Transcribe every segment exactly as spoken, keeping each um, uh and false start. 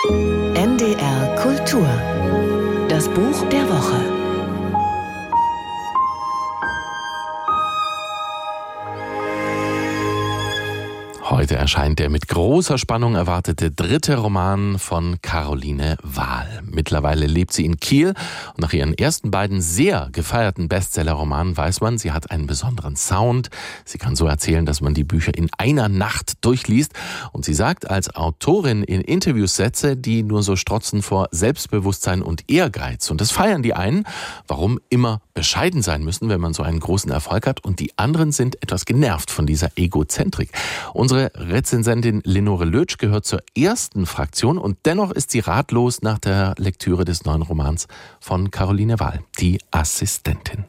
N D R Kultur. Das Buch der Woche. Heute erscheint der mit großer Spannung erwartete dritte Roman von Caroline Wahl. Mittlerweile lebt sie in Kiel und nach ihren ersten beiden sehr gefeierten Bestseller-Romanen weiß man, sie hat einen besonderen Sound. Sie kann so erzählen, dass man die Bücher in einer Nacht durchliest. Und sie sagt als Autorin in Interviews Sätze, die nur so strotzen vor Selbstbewusstsein und Ehrgeiz. Und das feiern die einen, warum immer bescheiden sein müssen, wenn man so einen großen Erfolg hat. Und die anderen sind etwas genervt von dieser Egozentrik. Unsere Rezensentin Lenore Lötsch gehört zur ersten Fraktion und dennoch ist sie ratlos nach der Lektüre des neuen Romans von Caroline Wahl, Die Assistentin.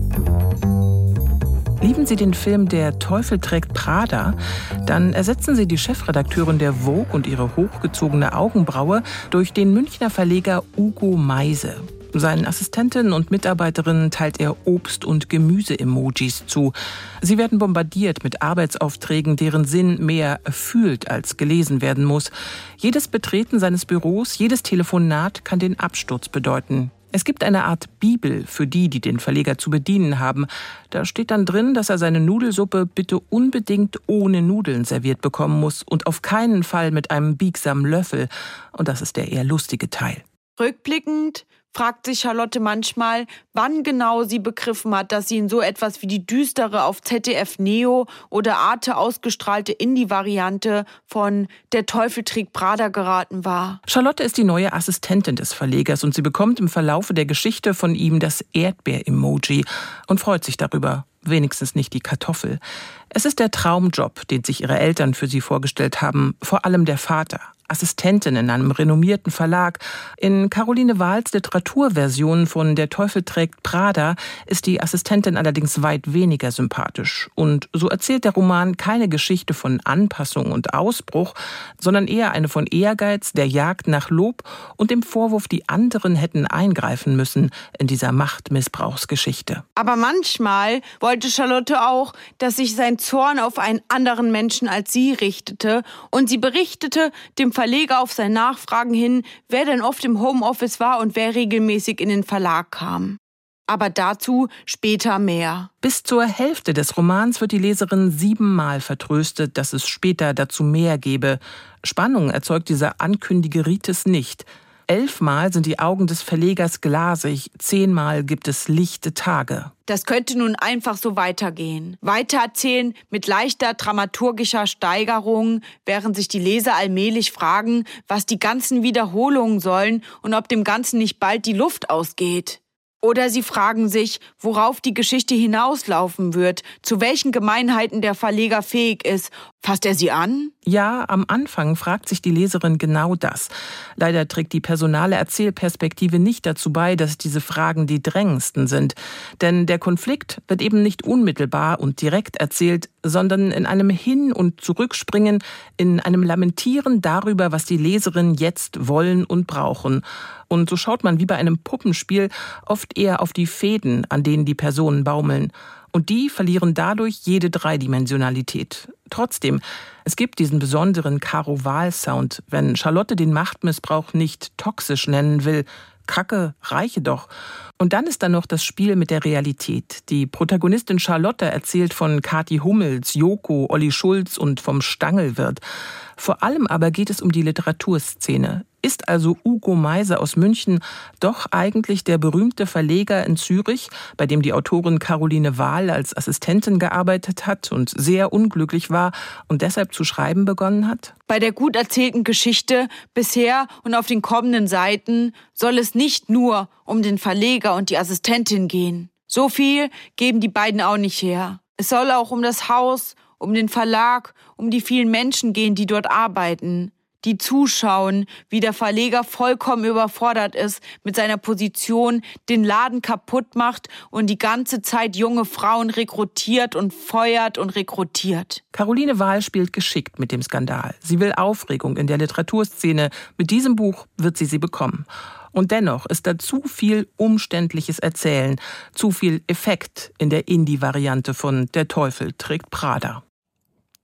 Lieben Sie den Film Der Teufel trägt Prada? Dann ersetzen Sie die Chefredakteurin der Vogue und ihre hochgezogene Augenbraue durch den Münchner Verleger Ugo Meise. Seinen Assistentinnen und Mitarbeiterinnen teilt er Obst- und Gemüse-Emojis zu. Sie werden bombardiert mit Arbeitsaufträgen, deren Sinn mehr erfüllt als gelesen werden muss. Jedes Betreten seines Büros, jedes Telefonat kann den Absturz bedeuten. Es gibt eine Art Bibel für die, die den Verleger zu bedienen haben. Da steht dann drin, dass er seine Nudelsuppe bitte unbedingt ohne Nudeln serviert bekommen muss und auf keinen Fall mit einem biegsamen Löffel. Und das ist der eher lustige Teil. Rückblickend fragt sich Charlotte manchmal, wann genau sie begriffen hat, dass sie in so etwas wie die düstere auf Z D F Neo oder Arte ausgestrahlte Indie-Variante von Der Teufel trägt Prada geraten war. Charlotte ist die neue Assistentin des Verlegers und sie bekommt im Verlaufe der Geschichte von ihm das Erdbeer-Emoji und freut sich darüber. Wenigstens nicht die Kartoffel. Es ist der Traumjob, den sich ihre Eltern für sie vorgestellt haben, vor allem der Vater. Assistentin in einem renommierten Verlag. In Caroline Wahls Literaturversion von Der Teufel trägt Prada ist die Assistentin allerdings weit weniger sympathisch. Und so erzählt der Roman keine Geschichte von Anpassung und Ausbruch, sondern eher eine von Ehrgeiz, der Jagd nach Lob und dem Vorwurf, die anderen hätten eingreifen müssen in dieser Machtmissbrauchsgeschichte. Aber manchmal wollte Charlotte auch, dass sich sein Zorn auf einen anderen Menschen als sie richtete und sie berichtete dem Verleger auf sein Nachfragen hin, wer denn oft im Homeoffice war und wer regelmäßig in den Verlag kam. Aber dazu später mehr. Bis zur Hälfte des Romans wird die Leserin siebenmal vertröstet, dass es später dazu mehr gebe. Spannung erzeugt dieser Ankündigeritis nicht. Elfmal sind die Augen des Verlegers glasig, zehnmal gibt es lichte Tage. Das könnte nun einfach so weitergehen. Weitererzählen mit leichter dramaturgischer Steigerung, während sich die Leser allmählich fragen, was die ganzen Wiederholungen sollen und ob dem Ganzen nicht bald die Luft ausgeht. Oder sie fragen sich, worauf die Geschichte hinauslaufen wird, zu welchen Gemeinheiten der Verleger fähig ist. Fasst er sie an? Ja, am Anfang fragt sich die Leserin genau das. Leider trägt die personale Erzählperspektive nicht dazu bei, dass diese Fragen die drängendsten sind. Denn der Konflikt wird eben nicht unmittelbar und direkt erzählt, sondern in einem Hin- und Zurückspringen, in einem Lamentieren darüber, was die Leserinnen jetzt wollen und brauchen. Und so schaut man wie bei einem Puppenspiel oft eher auf die Fäden, an denen die Personen baumeln. Und die verlieren dadurch jede Dreidimensionalität. Trotzdem, es gibt diesen besonderen Caro-Wahl-Sound, wenn Charlotte den Machtmissbrauch nicht toxisch nennen will. Kacke reiche doch. Und dann ist da noch das Spiel mit der Realität. Die Protagonistin Charlotte erzählt von Kathi Hummels, Joko, Olli Schulz und vom Stangelwirt. Vor allem aber geht es um die Literaturszene. Ist also Ugo Meise aus München doch eigentlich der berühmte Verleger in Zürich, bei dem die Autorin Caroline Wahl als Assistentin gearbeitet hat und sehr unglücklich war und deshalb zu schreiben begonnen hat? Bei der gut erzählten Geschichte bisher und auf den kommenden Seiten soll es nicht nur um den Verleger und die Assistentin gehen. So viel geben die beiden auch nicht her. Es soll auch um das Haus, um den Verlag, um die vielen Menschen gehen, die dort arbeiten, die zuschauen, wie der Verleger vollkommen überfordert ist mit seiner Position, den Laden kaputt macht und die ganze Zeit junge Frauen rekrutiert und feuert und rekrutiert. Caroline Wahl spielt geschickt mit dem Skandal. Sie will Aufregung in der Literaturszene. Mit diesem Buch wird sie sie bekommen. Und dennoch ist da zu viel umständliches Erzählen, zu viel Effekt in der Indie-Variante von Der Teufel trägt Prada.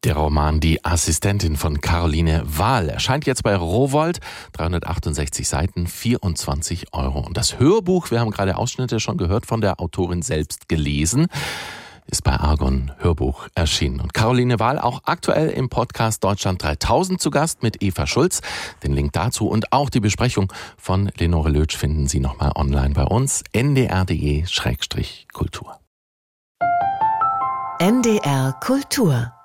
Der Roman Die Assistentin von Caroline Wahl erscheint jetzt bei Rowohlt, dreihundertachtundsechzig Seiten, vierundzwanzig Euro. Und das Hörbuch, wir haben gerade Ausschnitte schon gehört, von der Autorin selbst gelesen, ist bei Argon Hörbuch erschienen. Und Caroline Wahl auch aktuell im Podcast Deutschland dreitausend zu Gast mit Eva Schulz. Den Link dazu und auch die Besprechung von Lenore Lötsch finden Sie nochmal online bei uns, n d r punkt d e Schrägstrich Kultur. N D R Kultur